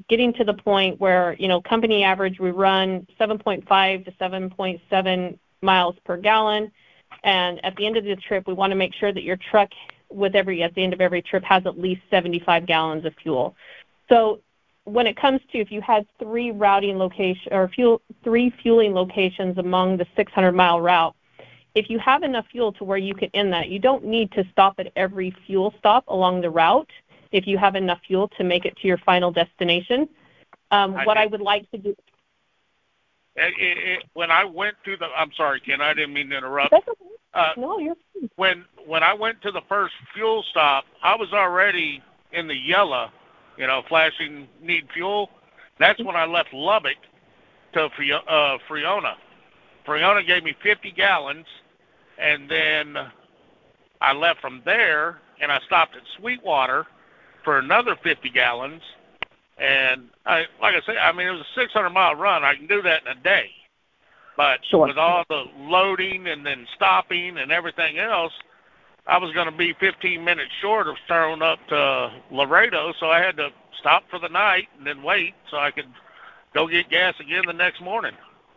getting to the point where, you know, company average, we run seven point five to seven point seven miles per gallon. And at the end of the trip, we want to make sure that your truck with every, at the end of every trip has at least seventy-five gallons of fuel. So when it comes to, if you had three routing location or fuel, three fueling locations among the six hundred mile route, if you have enough fuel to where you can end that, you don't need to stop at every fuel stop along the route if you have enough fuel to make it to your final destination. Um, I what did. I would like to do... It, it, it, when I went to the, I'm sorry, Ken, I didn't mean to interrupt. That's okay. Uh, no, you're fine. When, when I went to the first fuel stop, I was already in the yellow, you know, flashing need fuel. That's when I left Lubbock to Fre- uh, Friona. Friona gave me fifty gallons, and then I left from there, and I stopped at Sweetwater for another fifty gallons. And I, like I said, I mean, it was a six hundred mile run. I can do that in a day. But sure. with all the loading and then stopping and everything else, I was going to be fifteen minutes short of starting up to Laredo, so I had to stop for the night and then wait so I could go get gas again the next morning.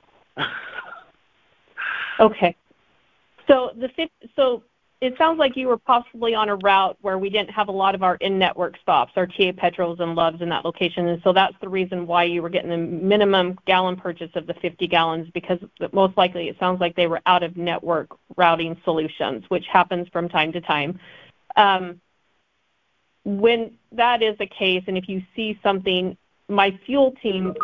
Okay. So the so it sounds like you were possibly on a route where we didn't have a lot of our in-network stops, our T A Petros and Loves in that location, and so that's the reason why you were getting the minimum gallon purchase of the fifty gallons, because most likely it sounds like they were out-of-network routing solutions, which happens from time to time. Um, when that is the case, and if you see something, my fuel team,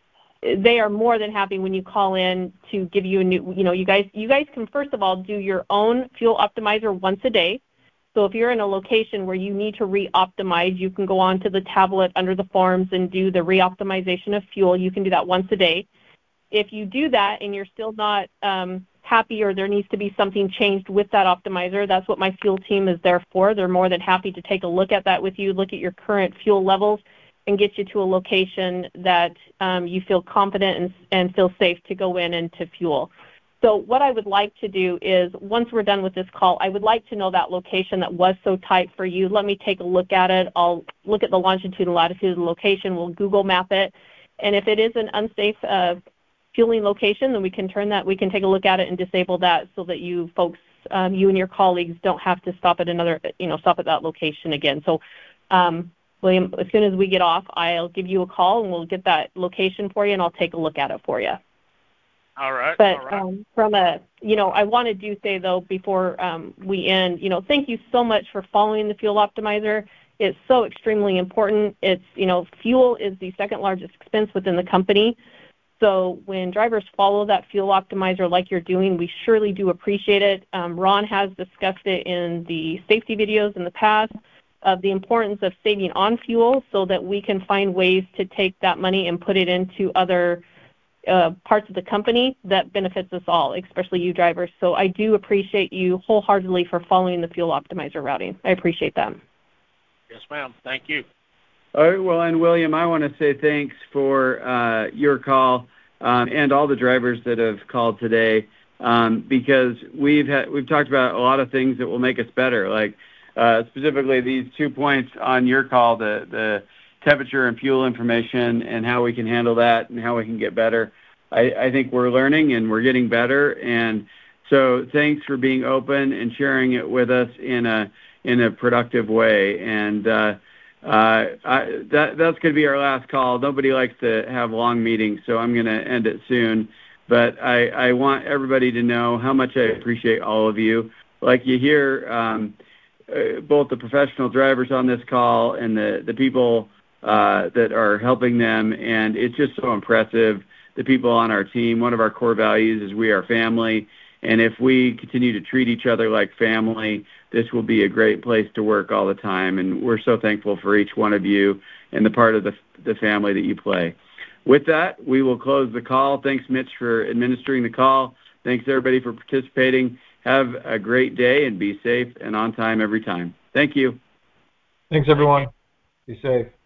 they are more than happy when you call in to give you a new, you know, you guys, you guys can first of all do your own fuel optimizer once a day. So if you're in a location where you need to re-optimize, you can go onto the tablet under the forms and do the re-optimization of fuel. You can do that once a day. If you do that and you're still not um, happy, or there needs to be something changed with that optimizer, that's what my fuel team is there for. They're more than happy to take a look at that with you, look at your current fuel levels, and get you to a location that um, you feel confident and, and feel safe to go in and to fuel. So what I would like to do is, once we're done with this call, I would like to know that location that was so tight for you. Let me take a look at it. I'll look at the longitude and latitude of the location. We'll Google map it. And if it is an unsafe uh, fueling location, then we can turn that, we can take a look at it and disable that so that you folks, um, you and your colleagues don't have to stop at another, you know, stop at that location again. So, um, William, as soon as we get off, I'll give you a call and we'll get that location for you and I'll take a look at it for you. All right. But all right. Um, from a, you know, I want to do say though, before um, we end, you know, thank you so much for following the fuel optimizer. It's so extremely important. It's, you know, fuel is the second largest expense within the company. So when drivers follow that fuel optimizer like you're doing, we surely do appreciate it. Um, Ron has discussed it in the safety videos in the past, of the importance of saving on fuel so that we can find ways to take that money and put it into other uh, parts of the company that benefits us all, especially you drivers. So I do appreciate you wholeheartedly for following the fuel optimizer routing. I appreciate that. Yes, ma'am. Thank you. All right, well, and William, I want to say thanks for uh, your call um, and all the drivers that have called today, um, because we've had, we've talked about a lot of things that will make us better, like Uh, specifically these two points on your call, the, the temperature and fuel information and how we can handle that and how we can get better. I, I think we're learning and we're getting better. And so thanks for being open and sharing it with us in a in a productive way. And uh, uh, I, that that's going to be our last call. Nobody likes to have long meetings, so I'm going to end it soon. But I, I want everybody to know how much I appreciate all of you. Like you hear, um, Uh, both the professional drivers on this call and the, the people uh, that are helping them, and it's just so impressive, the people on our team. One of our core values is we are family, and if we continue to treat each other like family, this will be a great place to work all the time, and we're so thankful for each one of you and the part of the, the family that you play. With that, we will close the call. Thanks, Mitch, for administering the call. Thanks, everybody, for participating. Have a great day and be safe and on time every time. Thank you. Thanks, everyone. Be safe.